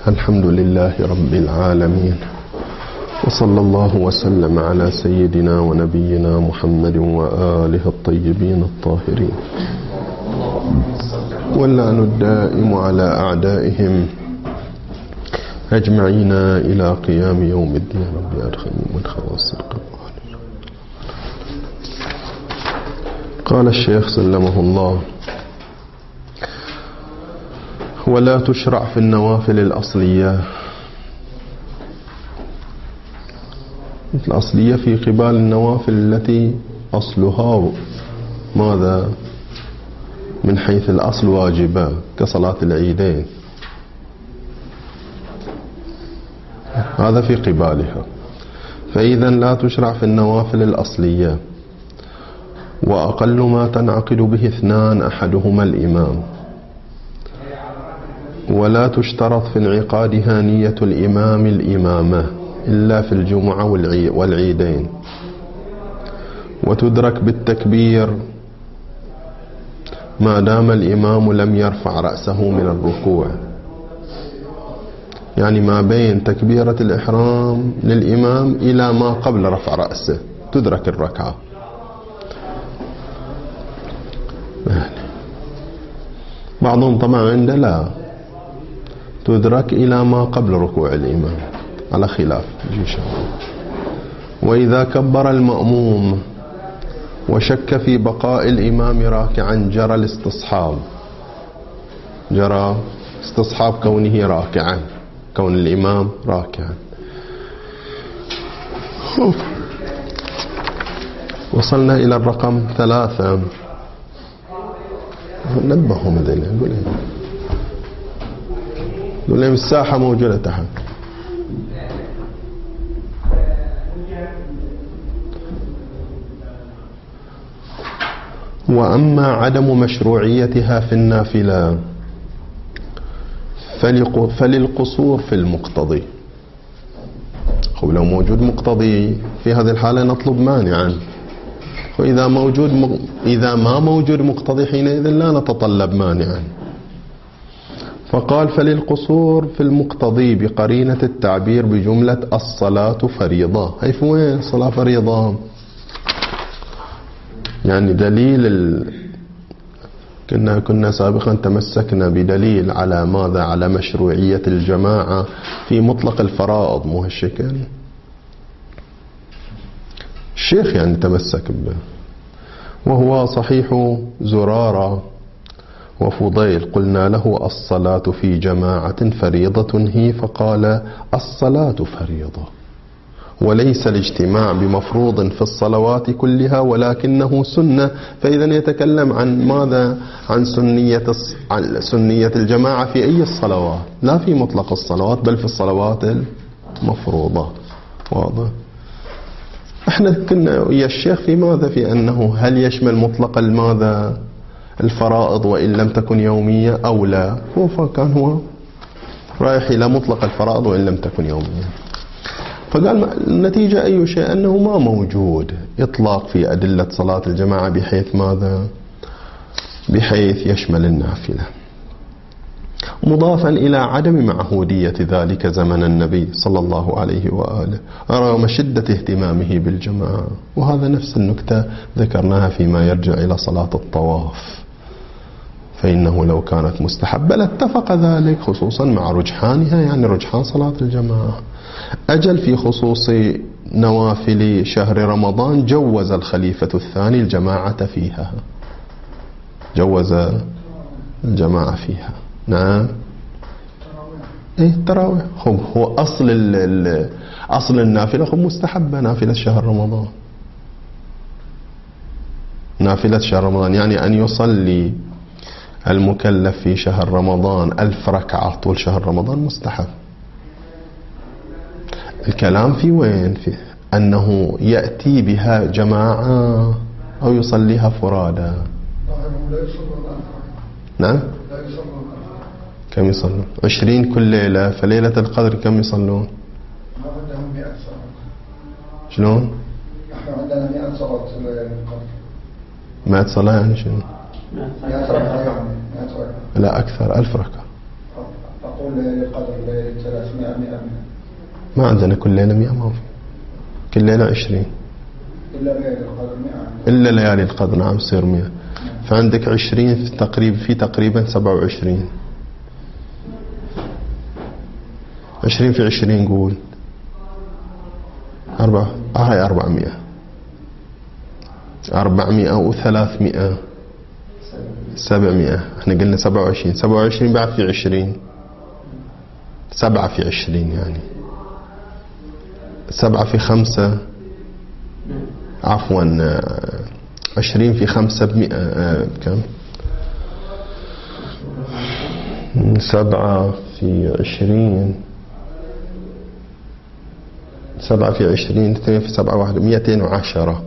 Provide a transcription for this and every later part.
الحمد لله رب العالمين، وصلى الله وسلم على سيدنا ونبينا محمد وآله الطيبين الطاهرين، واللعن الدائم على أعدائهم أجمعين إلى قيام يوم الدين. رب أدخلني مدخل الصدق. قال الشيخ سلمه الله: ولا تشرع في النوافل الأصلية. الأصلية في قبال النوافل التي أصلها ماذا؟ من حيث الأصل واجبة كصلاة العيدين، هذا في قبالها. فإذا لا تشرع في النوافل الأصلية، وأقل ما تنعقد به اثنان أحدهما الإمام، ولا تشترط في انعقادها نية الإمام الإمامة إلا في الجمعة والعيدين، وتدرك بالتكبير ما دام الإمام لم يرفع رأسه من الركوع، يعني ما بين تكبيرة الإحرام للإمام إلى ما قبل رفع رأسه تدرك الركعة. بعضهم طبعا عنده لا تدرك إلى ما قبل ركوع الإمام، على خلاف إن شاء الله. وإذا كبر المأموم وشك في بقاء الإمام راكعا جرى الاستصحاب، جرى استصحاب كونه راكعا، كون الإمام راكعا. وصلنا إلى الرقم 3. نبههم ذيلا، يقول لهم الساحة موجودة تحت. وأما عدم مشروعيتها في النافلة فللقصور في المقتضي. لو موجود مقتضي في هذه الحالة نطلب مانعا، وإذا ما موجود مقتضي حينئذ لا نتطلب مانعا. فقال: فللقصور في المقتضي بقرينة التعبير بجملة الصلاة فريضة. هي وين صلاة فريضة؟ يعني دليل كنا سابقا تمسكنا بدليل على ماذا؟ على مشروعية الجماعة في مطلق الفرائض، مو هالشكل. الشيخ يعني تمسك به، وهو صحيح زرارة وفضيل. قلنا له: الصلاة في جماعة فريضة هي؟ فقال: الصلاة فريضة، وليس الاجتماع بمفروض في الصلوات كلها ولكنه سنة. فإذا يتكلم عن ماذا؟ عن سنية الجماعة في أي الصلوات، لا في مطلق الصلوات بل في الصلوات المفروضة. واضح؟ احنا كنا ويا الشيخ في ماذا؟ في أنه هل يشمل مطلق الماذا؟ الفرائض وإن لم تكن يومية أو لا. فكان هو رايح إلى مطلق الفرائض وإن لم تكن يومية. فقال النتيجة أي شيء؟ أنه ما موجود إطلاق في أدلة صلاة الجماعة بحيث ماذا؟ بحيث يشمل النافلة، مضافا إلى عدم معهودية ذلك زمن النبي صلى الله عليه وآله رغم شدة اهتمامه بالجماعة. وهذا نفس النكتة ذكرناها فيما يرجع إلى صلاة الطواف، فإنه لو كانت مستحبة لاتفق ذلك، خصوصا مع رجحانها، يعني رجحان صلاة الجماعة. أجل في خصوص نوافل شهر رمضان جوز الخليفة الثاني الجماعة فيها، جوز الجماعة فيها. نعم، ايه التراويح هو أصل النافلة مستحبة. نافلة شهر رمضان، نافلة شهر رمضان يعني أن يصلي المكلف في شهر رمضان 1000 ركعة طول شهر رمضان مستحب. الكلام في وين؟ في أنه يأتي بها جماعة أو يصليها فرادى. نعم، كم يصلون؟ 20 كل ليلة. فليلة القدر كم يصلون؟ شلون؟ نحن عندنا 100 صلاة القدر. 100 صلاة يعني شنو؟ 100 ركعة يعني. لا أكثر، 1000 ركعة. أقول ليلة القدر ليلة 300 100 ما عندنا كل ليلة 100، ما في، كل ليلة 20 إلا ليلة القدر 100 إلا ليالي القدر. نعم تصير 100. فعندك 20 في تقريبا 27. 20 في 20 قول 400 و300 700. احنا قلنا 27 بعد في 20 7 في 20 يعني 7 في 5 عفوا 20 في 5 ب100 كم؟ 7 في 20 7 في 20 2 في 7 1 210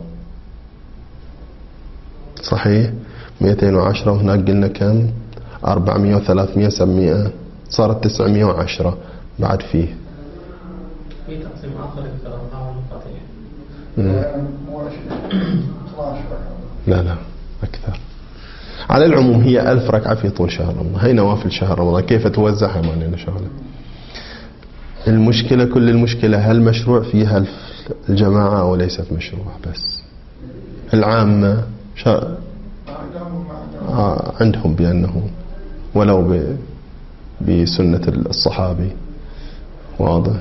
صحيح. 210 وهناك قلنا كم؟ 400 و300 700 صارت 910 بعد فيه. في تقسيم آخر الأربعة لا أكثر. على العموم هي 1000 ركعة في طول شهر رمضان. هي نوافل شهر رمضان كيف توزعها ما لنا شغله. المشكلة كل المشكلة هل مشروع فيها الجماعة أو ليست مشروع. بس العامة عندهم بأنه ولو بسنة الصحابي واضح.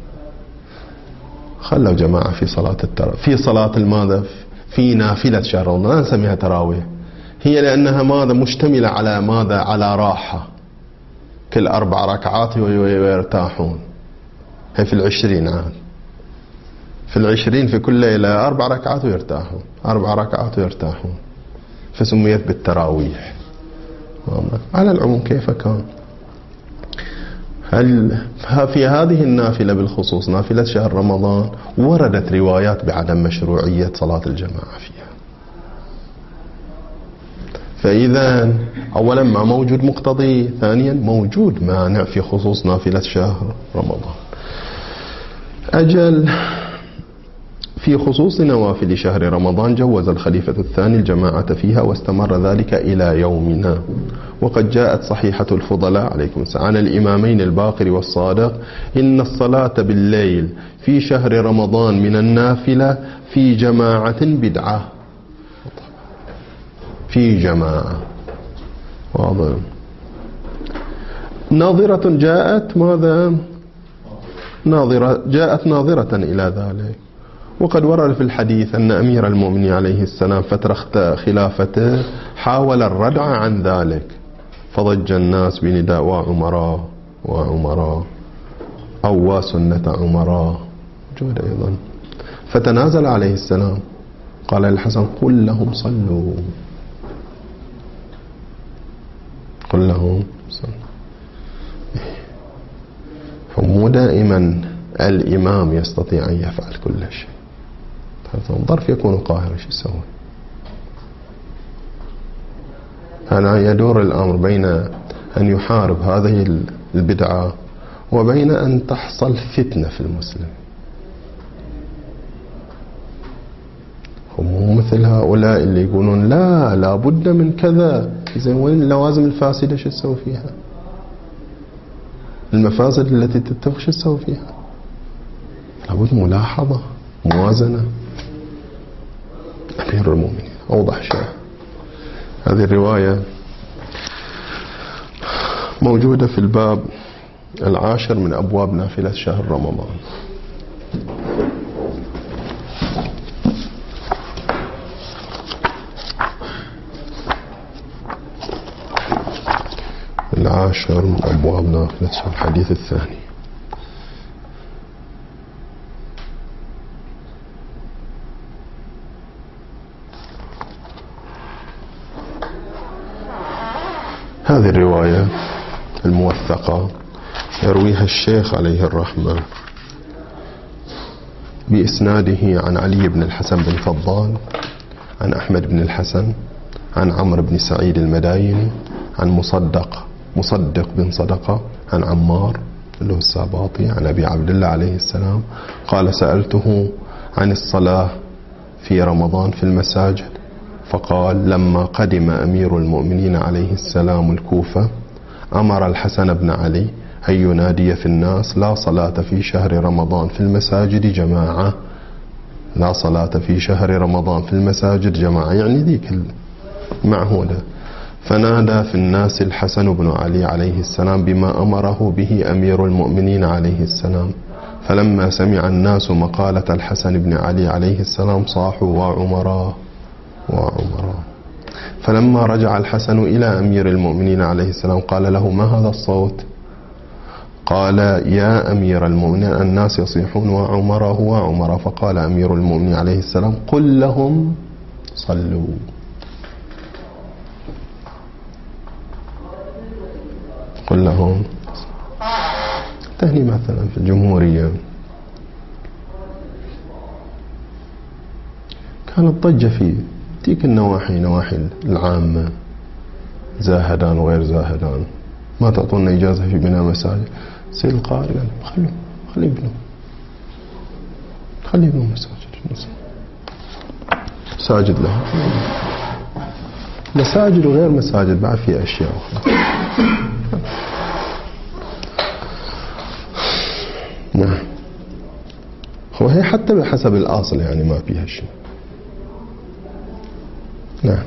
خلوا جماعة في صلاة في صلاة الماذا في نافلة شهر رمضان لا نسميها تراويح. هي لأنها ماذا مشتملة على ماذا على راحة. كل 4 ركعات ويرتاحون. هي في 20 عام في 20 في كل ليلة 4 ركعات ويرتاحون 4 ركعات ويرتاحون فسميت بالتراويح. على العموم كيف كان. هل في هذه النافلة بالخصوص نافلة شهر رمضان وردت روايات بعدم مشروعية صلاة الجماعة فيها. فإذا أولا ما موجود مقتضي، ثانيا موجود مانع في خصوص نافلة شهر رمضان. أجل في خصوص نوافل شهر رمضان جوز الخليفة الثاني الجماعة فيها واستمر ذلك إلى يومنا. وقد جاءت صحيحة الفضلاء عليكم السلام عن الإمامين الباقر والصادق إن الصلاة بالليل في شهر رمضان من النافلة في جماعة بدعة. في جماعة واضح. ناظرة جاءت ماذا جاءت ناظرة إلى ذلك. وقد ورد في الحديث أن أمير المؤمنين عليه السلام فترة خلافته حاول الردع عن ذلك فضج الناس بنداء وعمراء أو سنة عمراء جود أيضا. فتنازل عليه السلام قال للحسن قل لهم صلوا قل لهم صلوا. فمو دائما الإمام يستطيع أن يفعل كل شيء. ظرف يكون قاهرا شو يسوي. أنا يدور الأمر بين أن يحارب هذه البدعة وبين أن تحصل فتنة في المسلم. هم مثل هؤلاء اللي يقولون لا بد من كذا. زين وين اللوازم الفاسدة شو تسوي فيها؟ المفاسد التي تتفق شو تسوي فيها؟ لابد ملاحظة موازنة. أمير المؤمنين أوضح شيء. هذه الرواية موجودة في الباب 10 من أبواب نافلة شهر رمضان. العاشر من أبواب نافلة شهر الحديث الثاني. هذه الرواية الموثقة يرويها الشيخ عليه الرحمة بإسناده عن علي بن الحسن بن فضال عن أحمد بن الحسن عن عمرو بن سعيد المدايني عن مصدق بن صدقة عن عمار اللي هو الساباطي عن أبي عبد الله عليه السلام قال سألته عن الصلاة في رمضان في المساجد فقال لما قدم أمير المؤمنين عليه السلام الكوفة أمر الحسن بن علي أن ينادي في الناس: لا صلاة في شهر رمضان في المساجد جماعة، لا صلاة في شهر رمضان في المساجد جماعة، يعني ذيك المعهودة. فنادى في الناس الحسن بن علي عليه السلام بما أمره به أمير المؤمنين عليه السلام. فلما سمع الناس مقالة الحسن بن علي عليه السلام صاحوا: وعمرا وعمرا. فلما رجع الحسن إلى أمير المؤمنين عليه السلام قال له: ما هذا الصوت؟ قال: يا أمير المؤمنين الناس يصيحون وعمره وعمره. فقال أمير المؤمنين عليه السلام: قل لهم صلوا. قل لهم. تهني مثلا في الجمهورية كانت ضجة في تلك النواحي، نواحي العامة، زاهدان وغير زاهدان، ما تعطونا إجازة في بناء مساجد. سيد القائد قال: خلي يبنوا مساجد، مساجد لها، مساجد وغير مساجد، بعد في أشياء أخرى. نعم، وهي حتى بحسب الأصل يعني ما فيها شيء. نعم.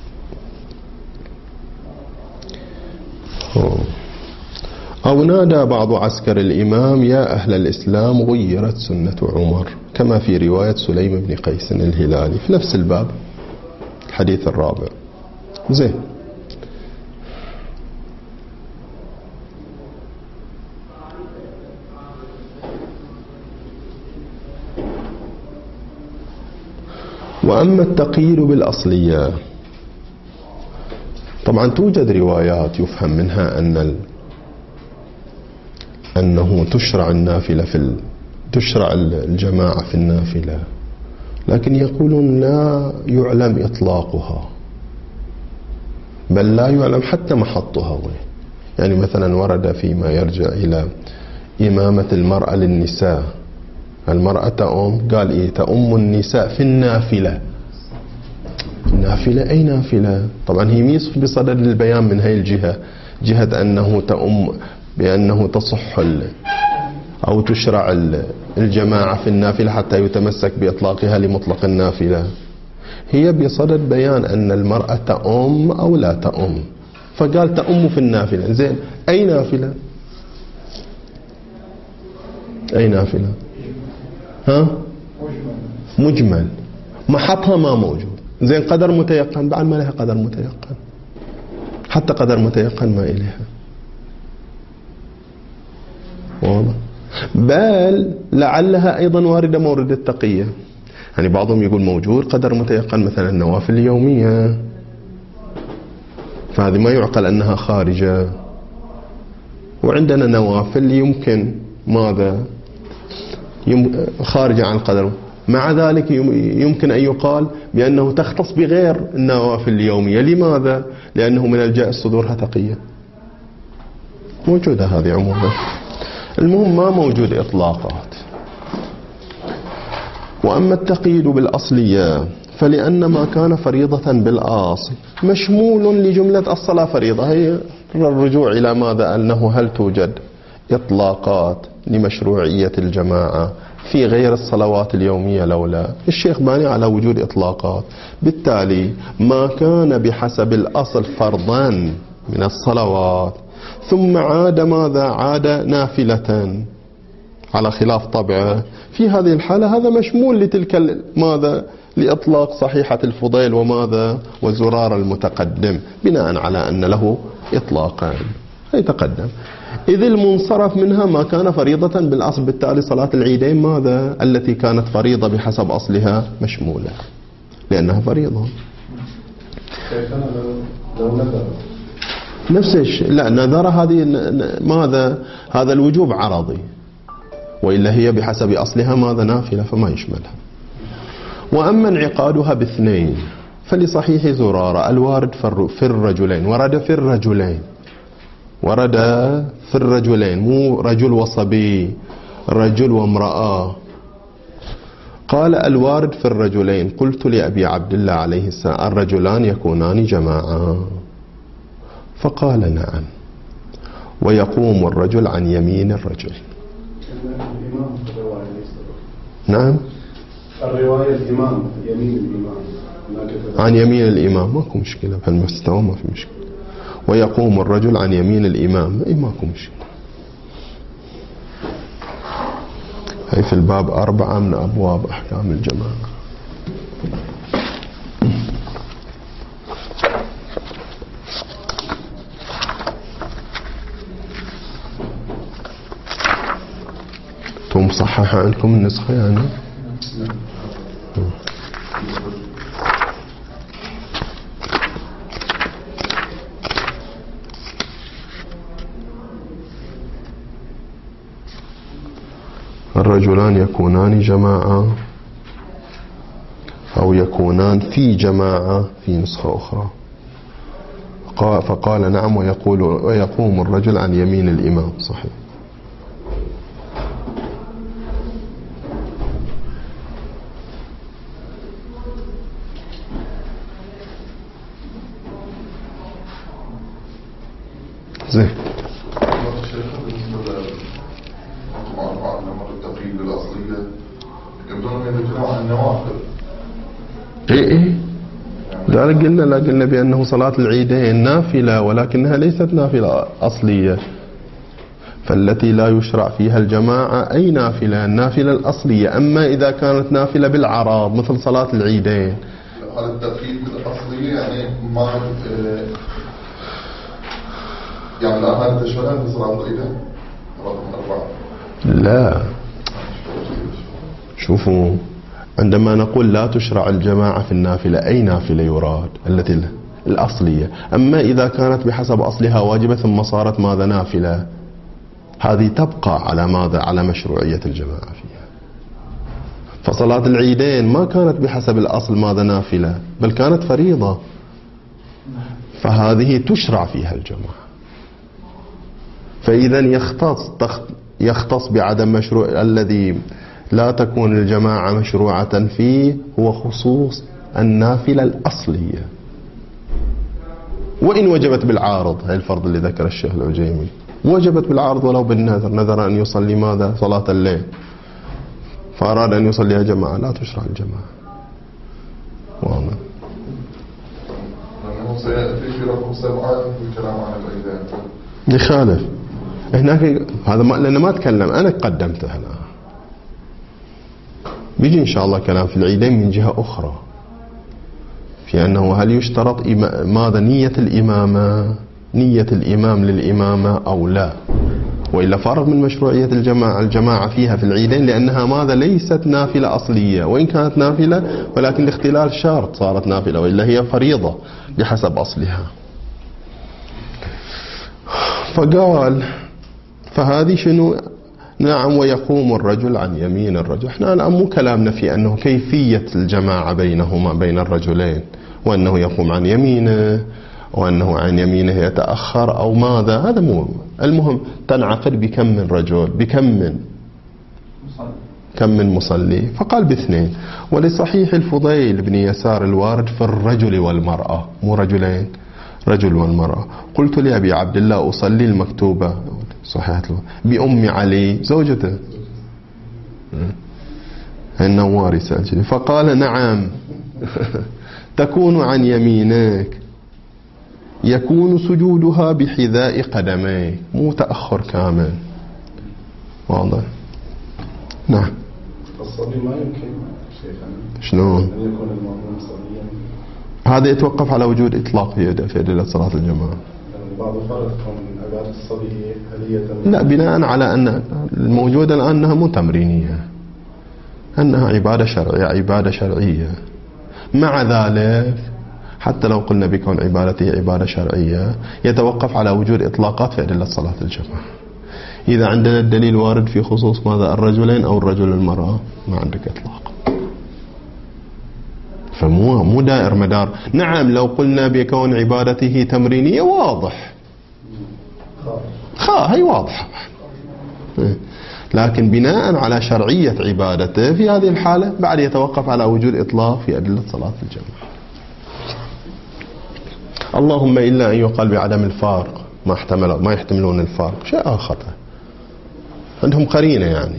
أو نادى بعض عسكر الإمام: يا أهل الإسلام غيرت سنة عمر، كما في رواية سليم بن قيس الهلالي في نفس الباب الحديث الرابع. زين. وأما التقييد بالأصلية، طبعا توجد روايات يفهم منها أنه تشرع النافلة تشرع الجماعة في النافلة، لكن يقولون لا يعلم إطلاقها، بل لا يعلم حتى محطها. يعني مثلا ورد فيما يرجع إلى إمامة المرأة للنساء، المرأة تأم، قال إيه؟ تأم النساء في النافلة. النافلة أي نافلة؟ طبعا هي ميصف بصدد البيان من هاي الجهة، جهة أنه تأم بأنه تصح أو تشرع الجماعة في النافلة حتى يتمسك بإطلاقها لمطلق النافلة. هي بصدد بيان أن المرأة تأم أو لا تأم، فقال تأم في النافلة. زين، أي نافلة؟ أي نافلة؟ ها؟ مجمل، محطها ما موجود. زين، قدر متيقن بعد ما لها قدر متيقن، حتى قدر متيقن ما إليها. واضح؟ بل لعلها أيضا واردة مورد التقية. يعني بعضهم يقول موجود قدر متيقن مثلا النوافل اليومية، فهذه ما يعقل أنها خارجة. وعندنا نوافل يمكن ماذا خارجة عن القدر، مع ذلك يمكن أن يقال بأنه تختص بغير النوافل اليومية. لماذا؟ لأنه من الجائز صدورها تقية. موجودة هذه عموما. المهم ما موجود إطلاقات. وأما التقييد بالأصلية فلأن ما كان فريضة بالأصل مشمول لجملة الصلاة فريضة. هي الرجوع إلى ماذا؟ أنه هل توجد إطلاقات لمشروعية الجماعة في غير الصلوات اليومية لولا؟ الشيخ باني على وجود إطلاقات. بالتالي ما كان بحسب الأصل فرضا من الصلوات ثم عاد ماذا؟ عاد نافلة على خلاف طبعه، في هذه الحالة هذا مشمول لتلك ماذا؟ لإطلاق صحيحة الفضيل وماذا؟ وزرار المتقدم، بناء على أن له إطلاقان يتقدم. إذ المنصرف منها ما كان فريضة بالأصل، بالتالي صلاة العيدين ماذا؟ التي كانت فريضة بحسب أصلها مشمولة لأنها فريضة. لو نذر نفس الشيء، لا نذر هذه ماذا؟ هذا الوجوب عرضي، وإلا هي بحسب أصلها ماذا؟ نافلة، فما يشملها. وأما انعقادها باثنين فلصحيح زرارة الوارد في الرجلين، ورد في الرجلين، ورد في الرجلين، مو رجل وصبي، رجل وامرأة. قال الوارد في الرجلين. قلت لأبي عبد الله عليه السلام الرجلان يكونان جماعة؟ فقال نعم. ويقوم الرجل عن يمين الرجل. نعم الرواية الإمام يمين الإمام عن يمين الإمام ماكو مشكلة، بهالمستوى ما في مشكلة. ويقوم الرجل عن يمين الإمام أي ماكو مشكلة. هي في الباب 4 من أبواب أحكام الجماعة. انتم مصححة عندكم النسخة يعني؟ الرجلان يكونان جماعة أو يكونان في جماعة في نسخة أخرى. فقال نعم ويقوم الرجل عن يمين الإمام. صحيح. زين. ايه لا قلنا بأنه صلاة العيدين نافلة ولكنها ليست نافلة أصلية، فالتي لا يشرع فيها الجماعة أي نافلة، النافلة الأصلية. أما إذا كانت نافلة بالعرض مثل صلاة العيدين هذا التفريق الأصلية يعني ما يعني الآن تشملها في صلاة العيدين رقم 4. لا شوفوا، عندما نقول لا تشرع الجماعة في النافلة أي نافلة يراد؟ التي الأصلية. أما إذا كانت بحسب أصلها واجبة ثم صارت ماذا نافلة، هذه تبقى على ماذا؟ على مشروعية الجماعة فيها. فصلاة العيدين ما كانت بحسب الأصل ماذا نافلة، بل كانت فريضة، فهذه تشرع فيها الجماعة. فإذا يختص بعدم مشروع الذي لا تكون الجماعة مشروعة فيه هو خصوص النافلة الأصلية، وإن وجبت بالعارض. هاي الفرض اللي ذكر الشيخ العجيمي، وجبت بالعارض ولو بالنذر، نذر أن يصلي ماذا؟ صلاة الليل، فأراد أن يصليها جماعة، لا تشرع الجماعة. واضح. لأنه سيأتي في رقم 7 الكلام عن العيدين يخالف هناك هذا لأنه ما تكلم، أنا قدمته هنا. بيجي إن شاء الله كلام في العيدين من جهة أخرى، في أنه هل يشترط ماذا؟ نية الإمامة، نية الإمام للإمامة أو لا، وإلا فرغ من مشروعية الجماعة فيها في العيدين، لأنها ماذا؟ ليست نافلة أصلية، وإن كانت نافلة ولكن لاختلال شرط صارت نافلة، وإلا هي فريضة بحسب أصلها. فقال فهذه شنو؟ نعم ويقوم الرجل عن يمين الرجل. احنا الآن مو كلامنا في أنه كيفية الجماعة بينهما بين الرجلين، وأنه يقوم عن يمينه وأنه عن يمينه يتأخر أو ماذا، هذا مو المهم. تنعقد بكم من رجل، كم من مصلي. فقال باثنين. ولصحيح الفضيل بن يسار الوارد في الرجل والمرأة، مو رجلين، رجل والمرأة. قلت لأبي عبد الله أصلي المكتوبة صحيح بأم علي زوجته النواري سألتني، فقال نعم تكون عن يمينك، يكون سجودها بحذاء قدميك، مو تأخر كامل. واضح؟ نعم. الصبي ما يمكن شيخنا شلون؟ أن يكون المأموم صبيا. هذا يتوقف على وجود إطلاق في أدلة صلاة الجماعة. بعض الفرق من عبادة الصبي هلية. لا، بناء على أن الموجودة الآن أنها مو تمرينية، أنها عبادة شرعية. مع ذلك حتى لو قلنا بكون عبادته عبادة شرعية يتوقف على وجود إطلاقات في أدلة صلاة الجماعة. إذا عندنا الدليل وارد في خصوص ماذا؟ الرجلين أو الرجل المرأة، ما عندك إطلاق، فمو دائر مدار. نعم لو قلنا بكون عبادته تمرينية واضح، هي واضحة، لكن بناء على شرعية عبادته في هذه الحالة بعد يتوقف على وجود إطلاق في أدلة صلاة الجماعة. اللهم إلا أن يقال بعدم الفارق ما يحتملون الفارق، شيء آخر عندهم قرينة يعني.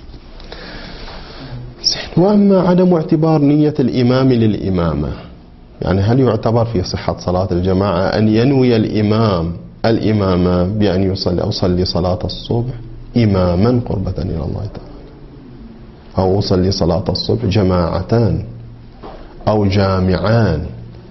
وأما عدم اعتبار نية الإمام للإمامة، يعني هل يعتبر في صحة صلاة الجماعة أن ينوي الإمامة بأن أصلي صلاة الصبح إماما قربة إلى الله تعالى، أو أصلي صلاة الصبح جماعتان أو جامعان،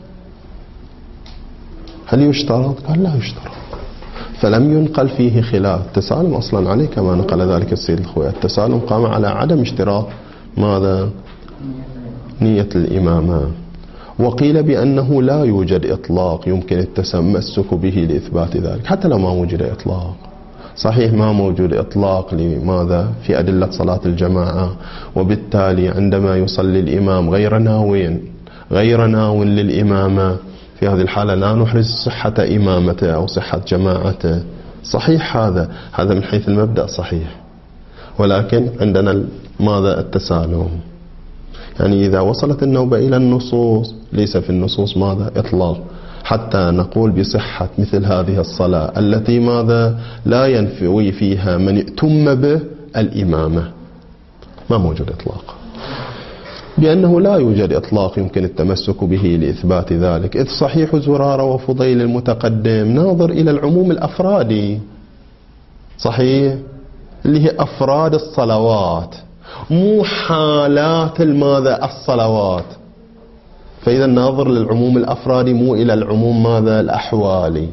هل يشترط؟ قال لا يشترط. فلم ينقل فيه خلاف. التسالم أصلا عليه كما نقل ذلك السيد الخوي، التسالم قام على عدم اشتراط ماذا؟ نية الإمامة. وقيل بأنه لا يوجد إطلاق يمكن التمسك به لإثبات ذلك، حتى لو ما وجد إطلاق. صحيح ما موجود إطلاق لماذا؟ في أدلة صلاة الجماعة، وبالتالي عندما يصلي الإمام غير ناو للإمامة، في هذه الحالة لا نحرز صحة إمامته أو صحة جماعته. صحيح هذا من حيث المبدأ صحيح، ولكن عندنا ماذا؟ التسالم. يعني إذا وصلت النوبة إلى النصوص ليس في النصوص ماذا؟ إطلاق، حتى نقول بصحة مثل هذه الصلاة التي ماذا؟ لا ينفوي فيها من ائتم به الإمامة، ما موجود إطلاق، بأنه لا يوجد إطلاق يمكن التمسك به لإثبات ذلك. إذ صحيح زرارة وفضيل المتقدم ناظر إلى العموم الأفرادي، صحيح اللي هي أفراد الصلوات، مو حالات الماذا؟ الصلوات. فإذا ناظر للعموم الأفرادي مو إلى العموم ماذا؟ الأحوالي.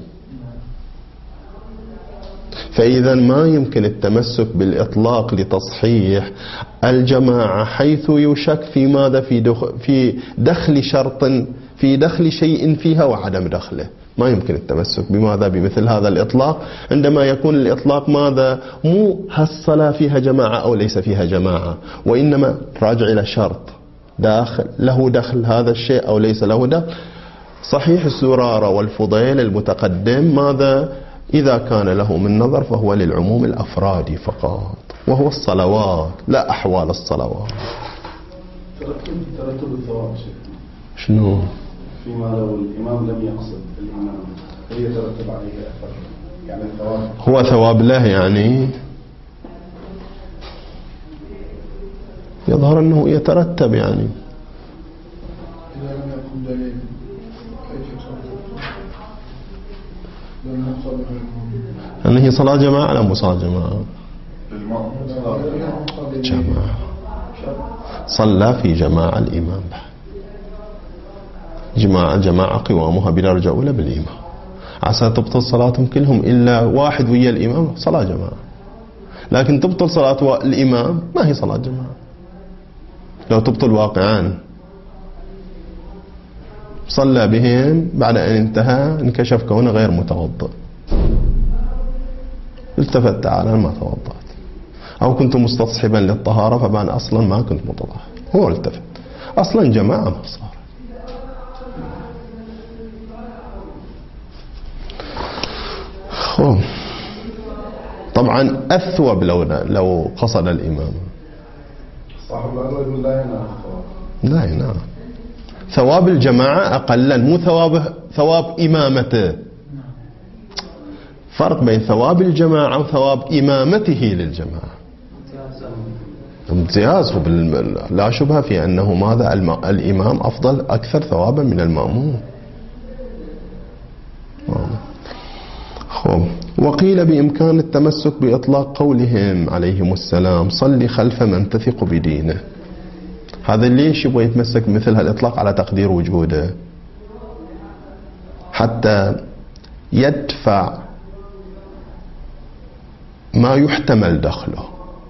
فإذا ما يمكن التمسك بالإطلاق لتصحيح الجماعة حيث يشك في ماذا؟ في دخل شرط، في دخل شيء فيها وعدم دخله. ما يمكن التمسك بماذا؟ بمثل هذا الإطلاق، عندما يكون الإطلاق ماذا؟ مو هالصلاة فيها جماعة أو ليس فيها جماعة، وإنما راجع إلى شرط داخل له دخل هذا الشيء أو ليس له دخل. صحيح الزرارة والفضيل المتقدم ماذا؟ إذا كان له من نظر فهو للعموم الأفرادي فقط، وهو الصلوات لا أحوال الصلوات. ترتب الثواب شنو؟ فيما لو الإمام لم يقصد الإمام هل يترتب عليه أثر؟ يعني الثواب هو ثواب له، يعني يظهر أنه يترتب. يعني إذا لم يكن دليل كيف يترتب؟ لم يقصد أنه هي صلاة جماعة لا مو صلاة جماعة؟ جماعة، صلى في جماعة الإمام جماعة قوامها بدرجة أولى بالإمام، عسى تبطل صلاتهم كلهم إلا واحد ويا الإمام، صلاة جماعة. لكن تبطل صلاة الإمام ما هي صلاة جماعة، لو تبطل واقعا. صلى بهم بعد أن انتهى انكشف كونه غير متوضئ، التفت تعالى ما توضأت، أو كنت مستصحبا للطهارة فبان أصلا ما كنت متطهر، هو التفت أصلا جماعة ما صار. طبعا أثوب لو قصد الإمام. صاحب العلوة يقول لا ينال الثواب. لا ينال ثواب الجماعة أقلا، مو ثواب إمامته. فرق بين ثواب الجماعة وثواب إمامته للجماعة. امتياز، لا شبهة في أنه ماذا؟ الإمام أفضل أكثر ثوابا من المأموم. وقيل بإمكان التمسك بإطلاق قولهم عليهم السلام صلي خلف من تثق بدينه. هذا ليش يبغى يتمسك مثل هالإطلاق على تقدير وجوده؟ حتى يدفع ما يحتمل دخله.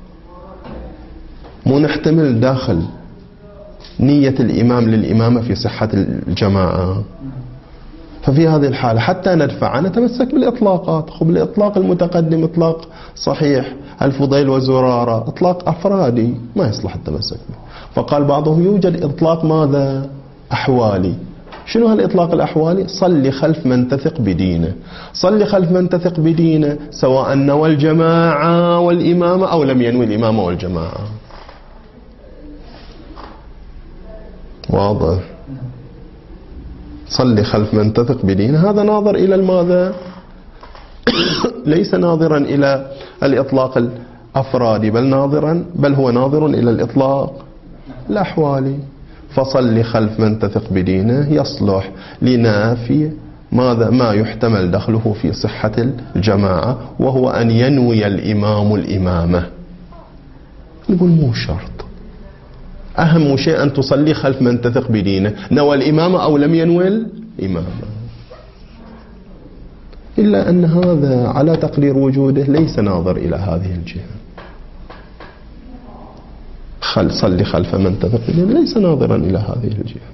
مو نحتمل داخل نية الإمام للإمامة في صحة الجماعة، ففي هذه الحالة حتى ندفع نتمسك بالإطلاقات. خب الإطلاق المتقدم إطلاق صحيح، الفضيل وزرارة إطلاق أفرادي ما يصلح التمسك به. فقال بعضهم يوجد إطلاق ماذا؟ أحوالي. شنو هالإطلاق الأحوالي؟ صلي خلف من تثق بدينه. صلي خلف من تثق بدينه سواء نوى الجماعة والإمامة أو لم ينوي الإمامة والجماعة. واضح؟ صلي خلف من تثق بدينه هذا ناظر إلى الماذا؟ ليس ناظرا إلى الإطلاق الأفرادي بل هو ناظر إلى الإطلاق الأحوالي. فصل خلف من تثق بدينه يصلح لنافي ما يحتمل دخله في صحة الجماعة، وهو أن ينوي الإمام الإمامة. نقول مو شرط، أهم شيء أن تصلي خلف من تثق بدينه، نوى الإمامة أو لم ينوي الإمامة. إلا أن هذا على تقدير وجوده ليس ناظر إلى هذه الجهة. صلي خلف من تثق بدينه ليس ناظرا إلى هذه الجهة،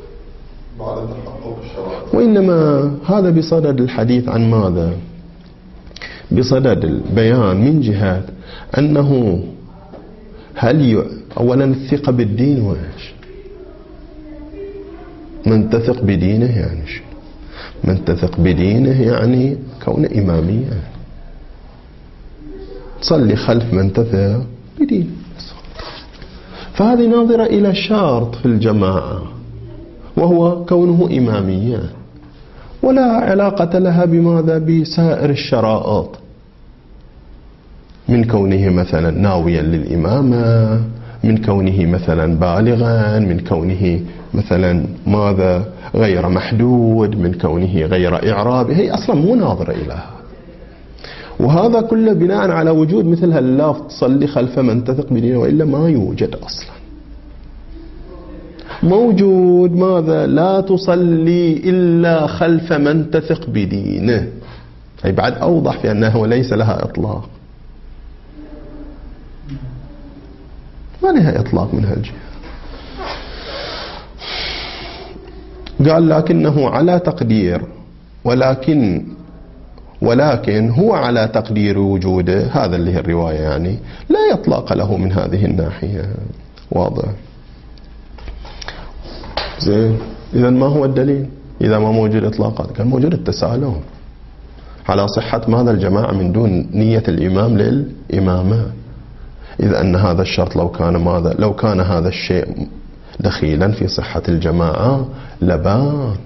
وإنما هذا بصدد الحديث عن ماذا؟ بصدد البيان من جهة أنه أولا الثقة بالدين وإيش؟ من تثق بدينه يعني شو؟ من تثق بدينه يعني كون إمامية، تصلي خلف من تثق بدينه. فهذه ناظرة إلى شرط في الجماعة وهو كونه إمامية، ولا علاقة لها بماذا؟ بسائر الشرائط، من كونه مثلا ناويا للإمامة، من كونه مثلا بالغا، من كونه مثلا ماذا غير محدود، من كونه غير إعرابي. هي أصلا مو ناظرة إلى هذا، وهذا كله بناء على وجود مثل هاللفظ تصلي خلف من تثق بدينه، وإلا ما يوجد أصلا. موجود ماذا؟ لا تصلي إلا خلف من تثق بدينه. أي بعد أوضح في أنه ليس لها إطلاق، ما لها إطلاق من هالجهة. قال لكنه على تقدير، ولكن هو على تقدير وجوده، هذا اللي هي الرواية يعني، لا يطلق له من هذه الناحية. واضح؟ زين. إذا ما هو الدليل؟ إذا ما موجود إطلاقات، كان موجود التسالم على صحة ماذا؟ الجماعة من دون نية الإمام للإمامة. إذا أن هذا الشرط لو كان هذا الشيء دخيلا في صحة الجماعة لبان.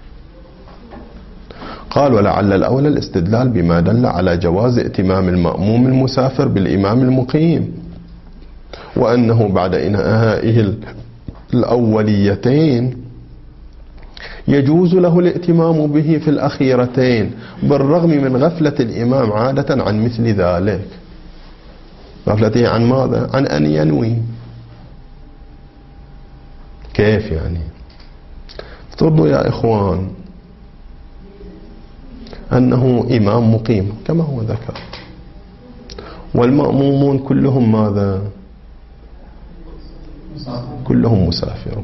قال ولعل الأولى الاستدلال بما دل على جواز ائتمام المأموم المسافر بالإمام المقيم، وأنه بعد إنهائه الأوليتين يجوز له الائتمام به في الأخيرتين، بالرغم من غفلة الإمام عادة عن مثل ذلك. غفلته عن ماذا؟ عن أن ينوي. كيف يعني؟ افترضوا يا إخوان أنه إمام مقيم كما هو ذكر، والمأمومون كلهم ماذا؟ كلهم مسافرون.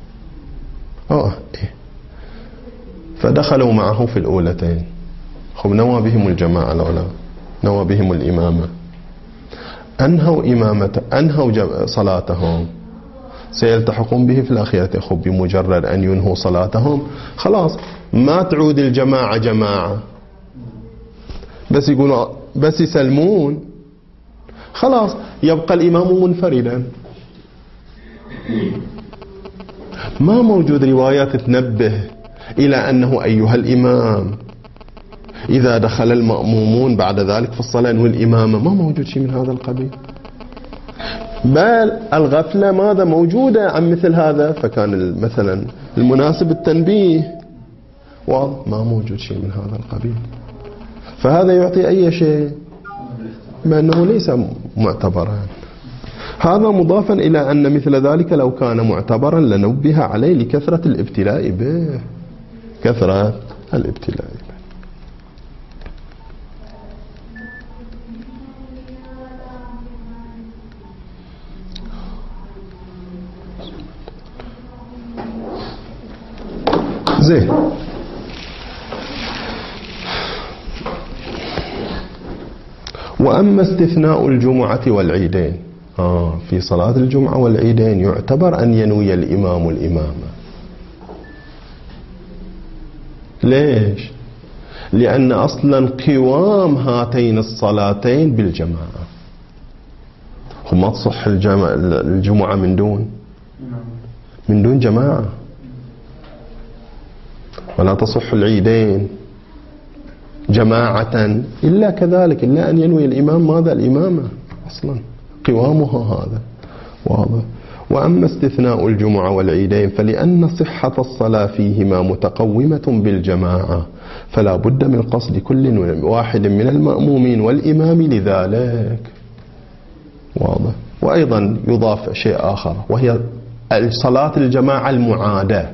إيه. فدخلوا معه في الأولتين، نوى بهم الجماعة الأولى، نوى بهم الإمامة، أنهوا صلاتهم، سيلتحقون به في الأخيرة. بمجرد أن ينهوا صلاتهم خلاص ما تعود الجماعة جماعة، بس يقولوا بس يسلمون خلاص يبقى الإمام منفردا. ما موجود روايات تنبه إلى أنه أيها الإمام إذا دخل المأمومون بعد ذلك في الصلاة والإمامة، ما موجود شيء من هذا القبيل. بل الغفلة ماذا موجودة عن مثل هذا، فكان مثلا المناسب التنبيه، ما موجود شيء من هذا القبيل. فهذا يعطي أي شيء بأنه ليس معتبرا. هذا مضافا إلى أن مثل ذلك لو كان معتبرا لنبه عليه لكثرة الابتلاء به، كثرة الابتلاء به. زين. وأما استثناء الجمعة والعيدين، في صلاة الجمعة والعيدين يعتبر أن ينوي الإمام الإمامة. ليش؟ لأن أصلا قوام هاتين الصلاتين بالجماعة، وما تصح الجمعة من دون جماعة، ولا تصح العيدين جماعة إلا كذلك، إلا أن ينوي الإمام ماذا؟ الإمامة أصلا قوامها، هذا واضح. وأما استثناء الجمعة والعيدين فلأن صحة الصلاة فيهما متقومة بالجماعة، فلا بد من قصد كل واحد من المأمومين والإمام لذلك، واضح. وأيضا يضاف شيء آخر وهي صلاة الجماعة المعادة.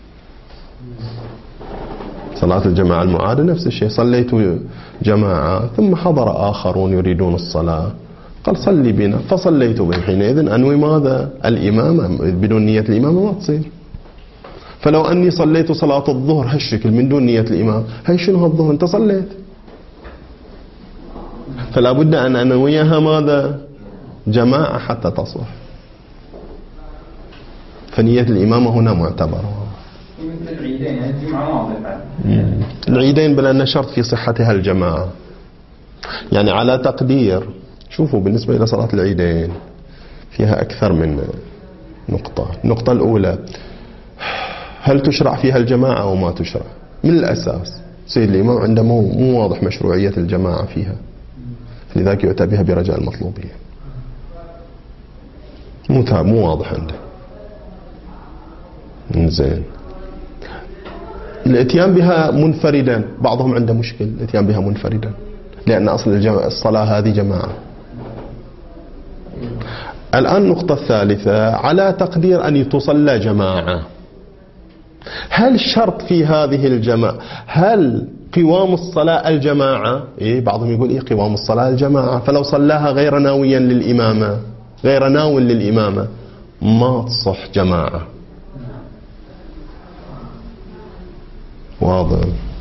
صلاة الجماعة المعادة نفس الشيء، صليت جماعة ثم حضر آخرون يريدون الصلاة، قال صلي بنا، فصليت بهم، حينئذ أنوي ماذا؟ الإمامة. بدون نية الإمامة ما تصير. فلو أني صليت صلاة الظهر هالشكل من دون نية الإمام، هي شنو هالظهر؟ أنت صليت، فلا بد أن أنويها ماذا؟ جماعة حتى تصح. فنية الإمامة هنا معتبرة. مثل العيدين، يعني الجمعة واضحة. العيدين بلأن شرط في صحتها الجماعة. يعني على تقدير، شوفوا بالنسبة إلى صلاة العيدين فيها أكثر من نقطة. النقطة الأولى، هل تشرع فيها الجماعة أو ما تشرع؟ من الأساس سيد الإمام عنده مو واضح مشروعية الجماعة فيها، لذلك يؤتى بها برجاء المطلوبية، مو واضح عنده. زين. الاتيان بها منفردا، بعضهم عنده مشكل الاتيان بها منفردا، لأن أصل الصلاة هذه جماعة. الآن النقطة الثالثة، على تقدير أن تصلى جماعة، هل شرط في هذه الجماعة، هل قوام الصلاة الجماعة؟ بعضهم يقول قوام الصلاة الجماعة، فلو صلاها غير ناويا للإمامة، غير ناو للإمامة، ما تصح جماعة. واضح.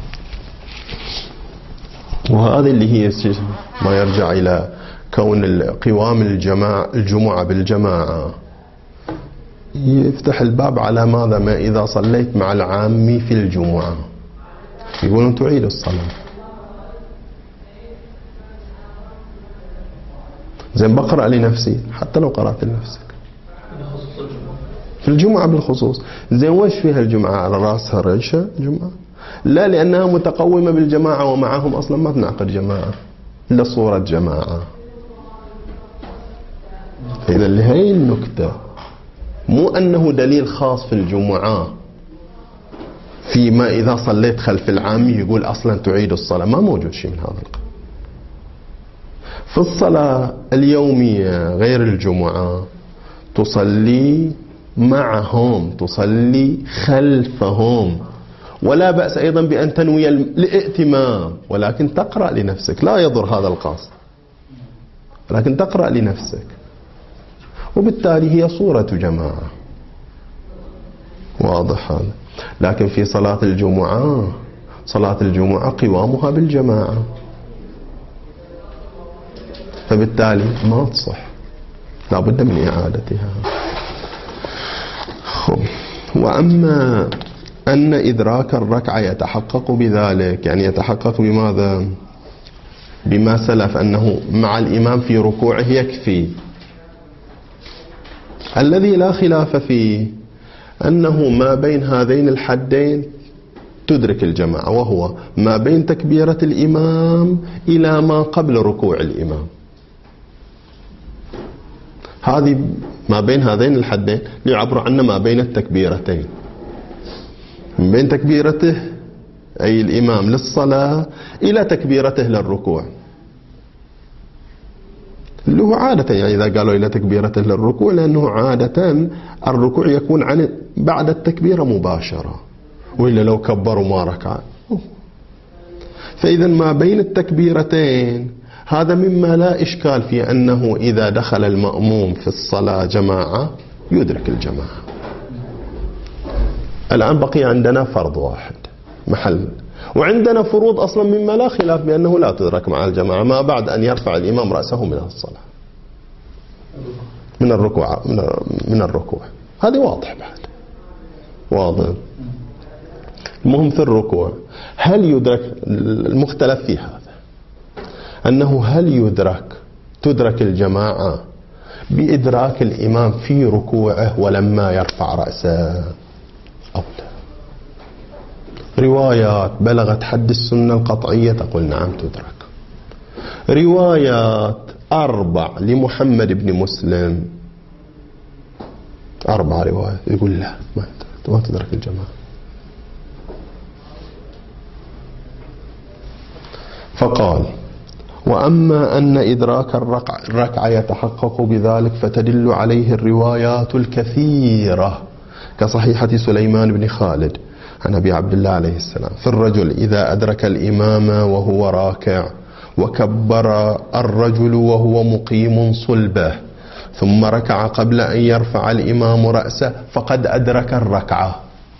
وهذه اللي هي ما يرجع إلى كون قوام الجمعة بالجماعة يفتح الباب على ماذا؟ ما إذا صليت مع العام في الجمعة يقولون تعيد الصلاة. زين، بقرأ لنفسي حتى لو قرأت لنفسك في الجمعة بالخصوص. زين، وش فيها الجمعة؟ على رأسها ريشة جمعة؟ لا، لأنها متقومة بالجماعة، ومعهم أصلا ما تنعقد جماعة إلا صورة جماعة. إذا لهي النكتة، مو أنه دليل خاص في الجمعة فيما إذا صليت خلف العام يقول أصلا تعيد الصلاة، ما موجود شيء من هذا القبيل. في الصلاة اليومية غير الجمعة تصلي معهم، تصلي خلفهم، ولا بأس أيضا بأن تنوي الائتمام، ولكن تقرأ لنفسك، لا يضر هذا القصد، لكن تقرأ لنفسك، وبالتالي هي صورة جماعة. واضح هذا. لكن في صلاة الجمعة، صلاة الجمعة قوامها بالجماعة، فبالتالي ما تصح، لا بد من إعادتها. وأما أن إدراك الركعة يتحقق بذلك، يعني يتحقق بماذا؟ بما سلف أنه مع الإمام في ركوعه يكفي. الذي لا خلاف فيه أنه ما بين هذين الحدين تدرك الجماعة، وهو ما بين تكبيرة الإمام إلى ما قبل ركوع الإمام. هذه ما بين هذين الحدين يعبر عنه ما بين التكبيرتين، من بين تكبيرته أي الإمام للصلاة إلى تكبيرته للركوع، اللي هو عادة، يعني إذا قالوا إلى تكبيرته للركوع لأنه عادة الركوع يكون عن بعد التكبيرة مباشرة، وإلا لو كبروا ما ركع. فإذا ما بين التكبيرتين هذا مما لا إشكال في أنه إذا دخل المأموم في الصلاة جماعة يدرك الجماعة. الآن بقي عندنا فرض واحد محل، وعندنا فروض أصلا مما لا خلاف بأنه لا تدرك مع الجماعة، ما بعد أن يرفع الإمام رأسه من الصلاة، من الركوع هذه واضح بعد، واضح. المهم في الركوع هل يدرك، المختلف في هذا أنه هل تدرك الجماعة بإدراك الإمام في ركوعه ولما يرفع رأسه أو لا. روايات بلغت حد السنة القطعية تقول نعم تدرك. روايات 4 لمحمد بن مسلم، 4 روايات، يقول لا ما تدرك الجماعة. فقال: وأما أن إدراك الركعة يتحقق بذلك فتدل عليه الروايات الكثيرة كصحيحة سليمان بن خالد عن أبي عبد الله عليه السلام في الرجل إذا أدرك الإمام وهو راكع وكبر الرجل وهو مقيم صلبه ثم ركع قبل أن يرفع الإمام رأسه فقد أدرك الركعة.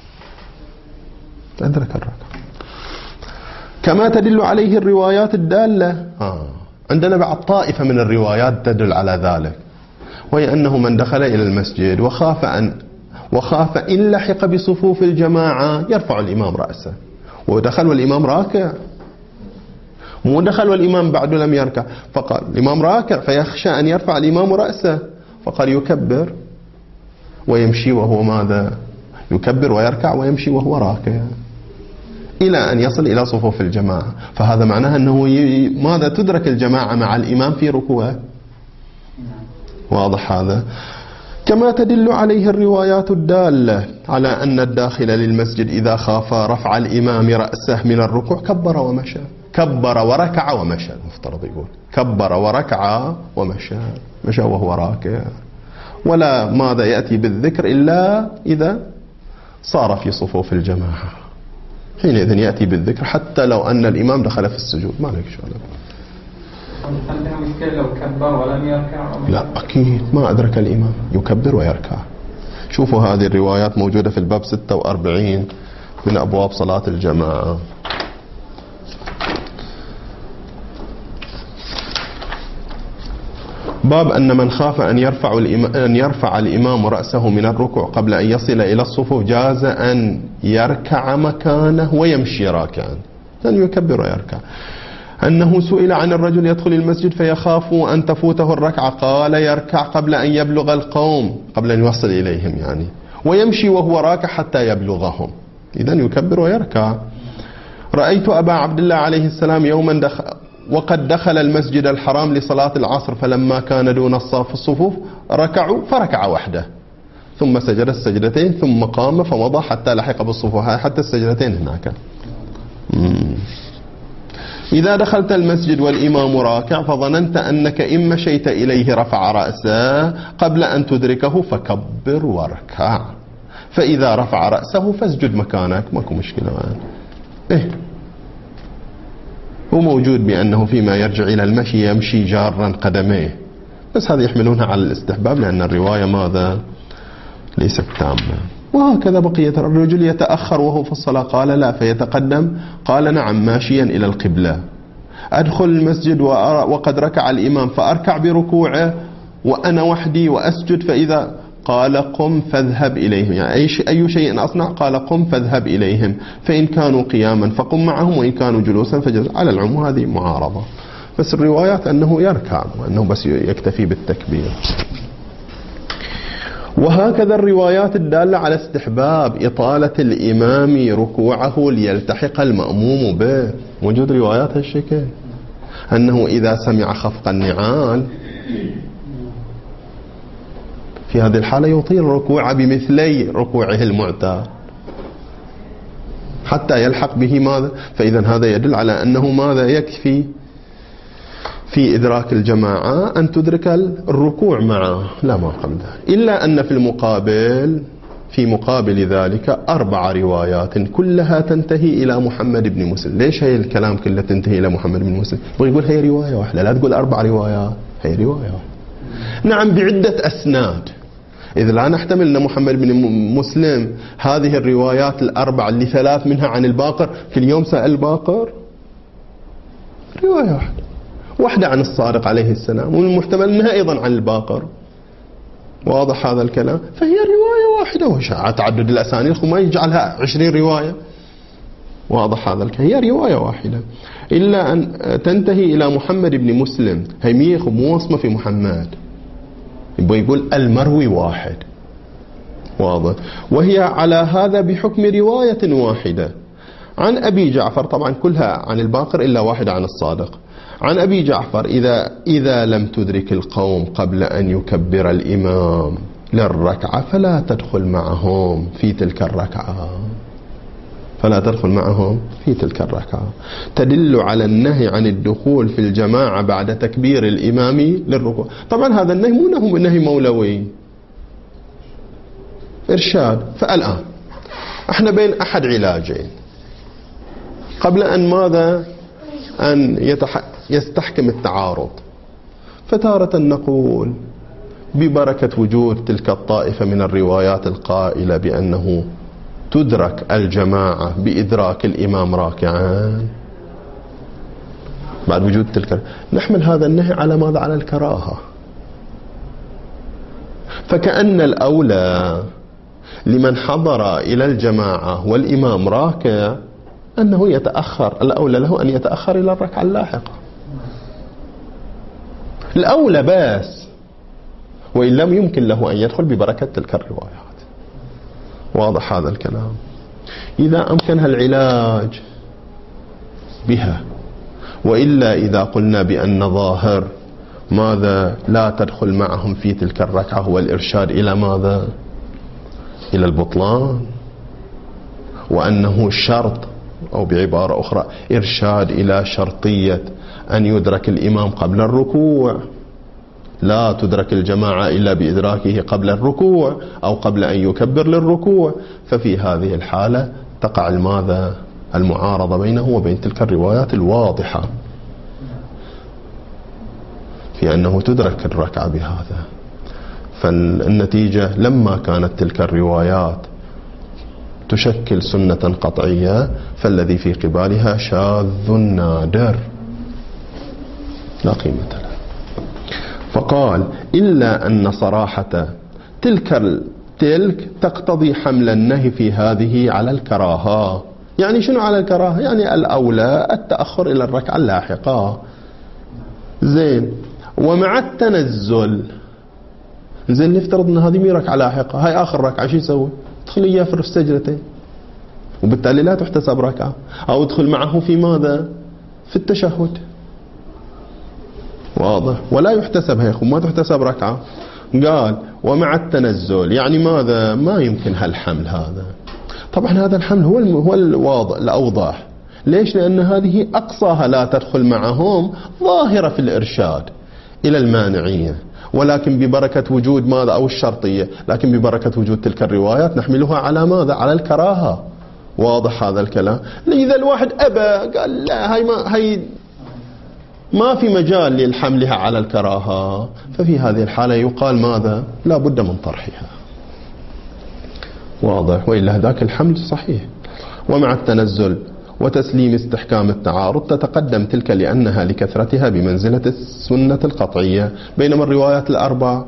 أدرك الركعة. كما تدل عليه الروايات الدالة عندنا بعض طائفة من الروايات تدل على ذلك، وهي أنه من دخل إلى المسجد وخاف إن لحق بصفوف الجماعة يرفع الإمام رأسه، ودخل والإمام راكع، مو دخل والإمام بعد لم يركع، فقال الإمام راكع فيخشى أن يرفع الإمام رأسه، فقال يكبر ويمشي وهو ماذا؟ يكبر ويركع ويمشي وهو راكع إلى أن يصل إلى صفوف الجماعة. فهذا معناه أنه ماذا؟ تدرك الجماعة مع الإمام في ركوعه. واضح هذا؟ كما تدل عليه الروايات الدالة على أن الداخل للمسجد إذا خاف رفع الإمام رأسه من الركوع كبر ومشى، كبر وركع ومشى، المفترض يقول كبر وركع ومشى، مشى وهو راكع، ولا ماذا يأتي بالذكر إلا إذا صار في صفوف الجماعة، حينئذ يأتي بالذكر حتى لو أن الإمام دخل في السجود ما لك شغل. عندها مشكلة لو كبر ولم يركع؟ لا أكيد ما أدرك الإمام يكبر ويركع. شوفوا هذه الروايات موجودة في الباب 46 من أبواب صلاة الجماعة. باب أن من خاف أن يرفع الإمام رأسه من الركوع قبل أن يصل إلى الصفوف جاز أن يركع مكانه ويمشي راكعا، أن يكبر ويركع. أنه سئل عن الرجل يدخل المسجد فيخاف أن تفوته الركعة قال يركع قبل أن يبلغ القوم، قبل أن يوصل إليهم يعني، ويمشي وهو راكع حتى يبلغهم، إذن يكبر ويركع. رأيت أبا عبد الله عليه السلام يوما وقد دخل المسجد الحرام لصلاة العصر فلما كان دون الصفوف ركعوا فركع وحده ثم سجد السجدتين ثم قام فمضى حتى لحق بالصفوف، حتى السجدتين هناك. إذا دخلت المسجد والإمام راكع فظننت أنك إن مشيت إليه رفع رأسه قبل أن تدركه فكبر واركع، فإذا رفع رأسه فاسجد مكانك، ماكو مشكلة معنا. هو موجود بأنه فيما يرجع إلى المشي يمشي جارا قدميه، بس هذه يحملونها على الاستحباب لأن الرواية ماذا؟ ليست تامة. وهكذا بقية الرجل يتأخر وهو في الصلاة قال لا فيتقدم، قال نعم ماشيا إلى القبلة. أدخل المسجد وقد ركع الإمام فأركع بركوعه وأنا وحدي وأسجد، فإذا قال قم فاذهب إليهم، يعني أي شيء أصنع قال قم فاذهب إليهم، فإن كانوا قياما فقم معهم وإن كانوا جلوسا فجلس. على العموم هذه معارضة، بس الروايات أنه يركع وأنه بس يكتفي بالتكبير. وهكذا الروايات الدالة على استحباب إطالة الإمام ركوعه ليلتحق المأموم به، موجود روايات هالشكل أنه إذا سمع خفق النعال في هذه الحالة يطيل الركوع بمثلي ركوعه المعتاد حتى يلحق به ماذا؟ فإذا هذا يدل على أنه ماذا؟ يكفي في إدراك الجماعة أن تدرك الركوع معه لا ما قبل ذلك، إلا أن في مقابل ذلك 4 روايات كلها تنتهي إلى محمد بن مسلم. ليش هي الكلام كله تنتهي إلى محمد بن مسلم؟ يقول هي رواية واحدة، لا تقول 4 روايات، هي رواية واحدة نعم بعدة أسناد، إذ لا نحتمل أن محمد بن مسلم هذه الروايات ال4 اللي 3 منها عن الباقر كل يوم سأل الباقر، رواية واحدة عن الصادق عليه السلام، والمحتمل أنها أيضا عن الباقر. واضح هذا الكلام؟ فهي رواية واحدة، وشاء تعدد الأسانيد وما يجعلها 20 رواية. واضح هذا الكلام؟ هي رواية واحدة، إلا أن تنتهي إلى محمد بن مسلم، هي ميخ مو وصمة في محمد، يقول المروي واحد. واضح؟ وهي على هذا بحكم رواية واحدة عن أبي جعفر، طبعا كلها عن الباقر إلا واحدة عن الصادق. عن أبي جعفر: إذا لم تدرك القوم قبل أن يكبر الإمام للركعة فلا تدخل معهم في تلك الركعة. فلا تدخل معهم في تلك الركعة، تدل على النهي عن الدخول في الجماعة بعد تكبير الإمام للركوع. طبعا هذا النهي مو نهي مولوي، إرشاد. فالآن احنا بين أحد علاجين قبل أن ماذا أن يستحكم التعارض. فتارة نقول ببركة وجود تلك الطائفة من الروايات القائلة بأنه تدرك الجماعة بإدراك الإمام راكعا، بعد وجود تلك نحمل هذا النهي على ماذا؟ على الكراهة. فكأن الأولى لمن حضر إلى الجماعة والإمام راكع أنه يتأخر، الأولى له أن يتأخر إلى الركعة اللاحقة، الأولى بس، وإن لم يمكن له أن يدخل ببركة تلك الروايات. واضح هذا الكلام؟ إذا أمكنها العلاج بها، وإلا إذا قلنا بأن ظاهر ماذا لا تدخل معهم في تلك الركعة هو الإرشاد إلى ماذا؟ إلى البطلان، وأنه شرط، أو بعبارة أخرى إرشاد إلى شرطية أن يدرك الإمام قبل الركوع، لا تدرك الجماعة إلا بإدراكه قبل الركوع أو قبل أن يكبر للركوع. ففي هذه الحالة تقع ماذا؟ المعارضة بينه وبين تلك الروايات الواضحة في أنه تدرك الركعة بهذا. فالنتيجة لما كانت تلك الروايات تشكل سنة قطعية فالذي في قبالها شاذ نادر لا قيمة له. فقال: إلا أن صراحة تلك تقتضي حمل النهي في هذه على الكراهة. يعني شنو على الكراهة؟ يعني الأولى التأخر إلى الركعة اللاحقة. زين. ومع التنزل، زين نفترض أن هذه ركعة لاحقة، هاي آخر ركعة، شو يسوي؟ ادخل إياه في السجدتين، وبالتالي لا تحتسب ركعة. أو ادخل معه في ماذا؟ في التشهد. واضح؟ ولا يحتسب يا أخو، ما تحتسب ركعة. قال: ومع التنزل، يعني ماذا؟ ما يمكن هالحمل هذا. طبعا هذا الحمل هو الواضح الأوضح. ليش؟ لأن هذه أقصاها لا تدخل معهم ظاهرة في الإرشاد إلى المانعية، ولكن ببركة وجود ماذا؟ أو الشرطية، لكن ببركة وجود تلك الروايات نحملها على ماذا؟ على الكراهة. واضح هذا الكلام؟ إذا الواحد أبى قال لا، هاي ما في مجال للحملها على الكراهة، ففي هذه الحالة يقال ماذا؟ لا بد من طرحها. واضح؟ وإلا ذاك الحمل صحيح. ومع التنزل وتسليم استحكام التعارض تتقدم تلك لأنها لكثرتها بمنزلة السنة القطعية، بينما الروايات الأربع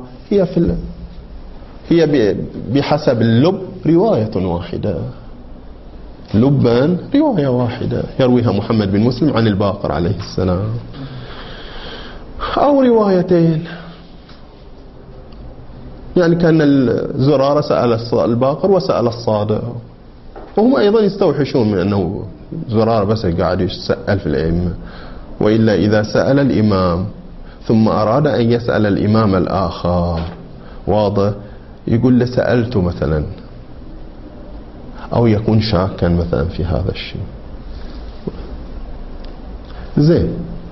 هي بحسب اللب رواية واحدة، لبا رواية واحدة يرويها محمد بن مسلم عن الباقر عليه السلام، أو روايتين. يعني كان الزرارة سأل الباقر وسأل الصادق، وهم أيضا يستوحشون من أنه زرارة بس قاعد يسأل في الأئمة. وإلا إذا سأل الإمام ثم أراد أن يسأل الإمام الآخر، واضح، يقول له سألته مثلا، أو يكون شاكا مثلا في هذا الشيء. زين.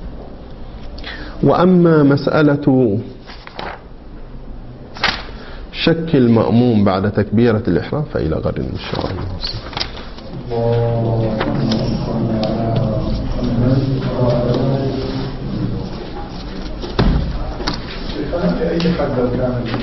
وأما مسألة شك المأموم بعد تكبيرة الإحرام فإلى غد إن شاء الله.